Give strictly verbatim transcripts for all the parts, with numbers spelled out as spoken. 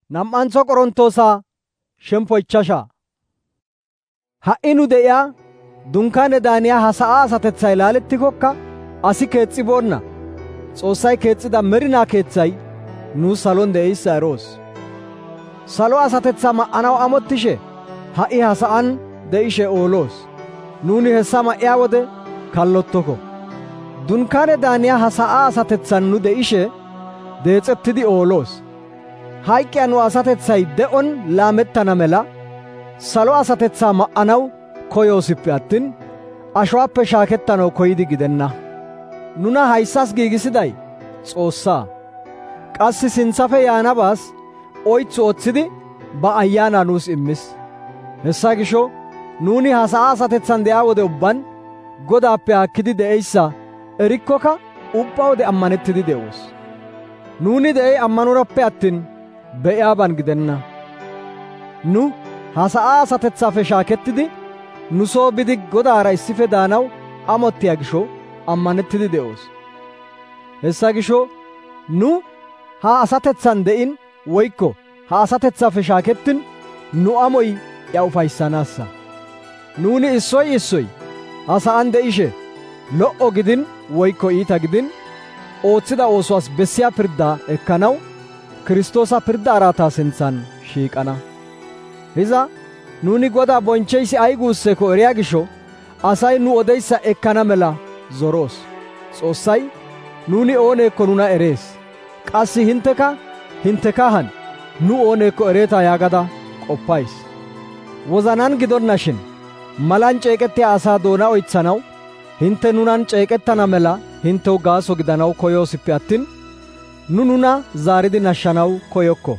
Nam7antho Qorontoosa shemppo ichchasha. Ha7i nu de'iyaa dunkaane daaniyaa ha sa'aa asatethay laalettikokka asi keexxiboonna Xoossay keexxida merinaa keeththay nuus salon de'eyssa eroos. Salo asatethaa ma''anaw amottishe ha"i ha sa'aan de'ishe ooloos. Nuuni hessa ma''iyaa wode kallottoko. Dunkaane daaniyaa ha sa'aa asatethan nu de'ishe deexettidi ooloos. Hayqqiyaa nu asatethay de'on laamettana mela salo asatethaa ma''anaw koyoosippe attin ashuwaappe shaakettanaw koyidi gidenna. Nuna hayssas giigisiday Xoossaa. Qassi sintsafe yaanabaas oythu ooththidi ba Ayyaanaa nuus immis. Hessa gisho nuuni ha sa'aa asatethan de'iyaa wode ubban Godaappe haakkidi de'eyssa erikkokka ubba wode ammanettidi de'oos. Nuuni de'ey ammanurappe attin be'iyaaban gidenna. Nu ha sa'aa asatethaafe shaakettidi nu soo bidi Godaara issife daanaw amottiyaa gisho ammanettidi de'oos. Hessa gisho nu ha asatethan de'in woykko ha asatethaafe shaakettin nu amoy iya ufayssanaassa. Nuuni issoy issoy ha sa'aan de'ishe lo"o gidin woykko iita gidin ooththida oosuwaas bessiyaa pirddaa ekkanaw Kiristoosa pirdda araataa sintsan shiiqana. Hiza nuuni Godaa bonchcheysi ay guusseeko eriyaa gisho asay nu odeyssa ekkana mela zoroos. Xoossay nuuni ooneekko nuna erees. Qassi hintteka hintte kahan nu ooneekko ereeta yaagada qoppays. Wozanan gidonnashin malan ceeqettiyaa asaa doona oytsanaw hintte nunan ceeqettana mela hinttew gaaso gidanaw koyoosippe attin nu nuna zaaridi nashshanaw koyokko.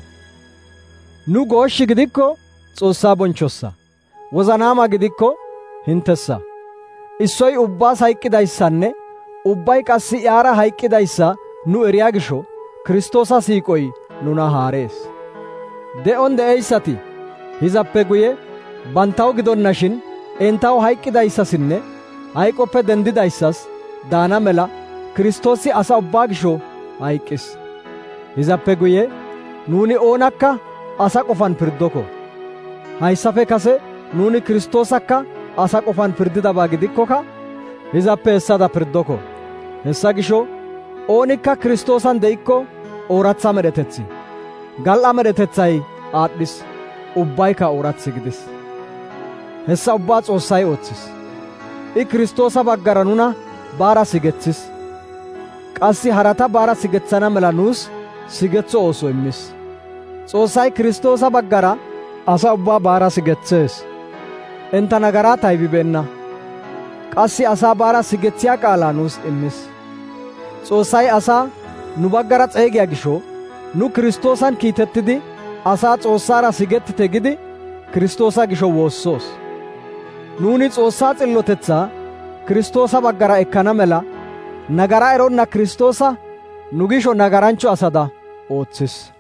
Nu gooshshi gidikko Xoossaa bonchchossa. Wozanaama gidikko hinttessa. Issoy ubbaas hayqqidayssanne ubbay qassi iyaara hayqqidayssa nu eriyaa gisho Kiristoosa siiqoy nuna haarees. De'on de'eyssati hizappe guye banttaw gidonnashin entaw hayqqidayssassinne hayqoppe dendidayssas daana mela Kiristoosi asa ubbaa gisho hayqqis. Hizappe guye nuuni oonakka asa qofan pirdoko. Hayssafe kase nuuni Kiristoosakka asa qofan pirdidabaa gidikkokka hizappe hessada pirdoko. Hessa gisho oonikka Kiristoosan de'ikko ooratha medhetetsi. Gal"a medhetethay aadhdhis, ubbaykka oorathi gidis. Hessa ubbaa Xoossay ooththis. I Kiristoosa baggara nuna baara sigeththis. Qassi harata baara sigeththana mela nuus sigetso ooso immis. Xoossay Kiristoosa baggara asa ubbaa baara sigethees. Entta nagaraa taybibeenna. Qassi asaa baara sigethiyaa qaalaa nuus immis. Xoossay asaa nu baggara xeygiyaa gisho nu Kiristoosan kiitettidi asaa Xoossaara sigettite gidi Kiristoosa gisho woossoos. Nuuni Xoossaa xillotetsaa Kiristoosa baggara ekkana mela nagaraa eronna Kiristoosa nu gisho nagaranchcho asada ooththis.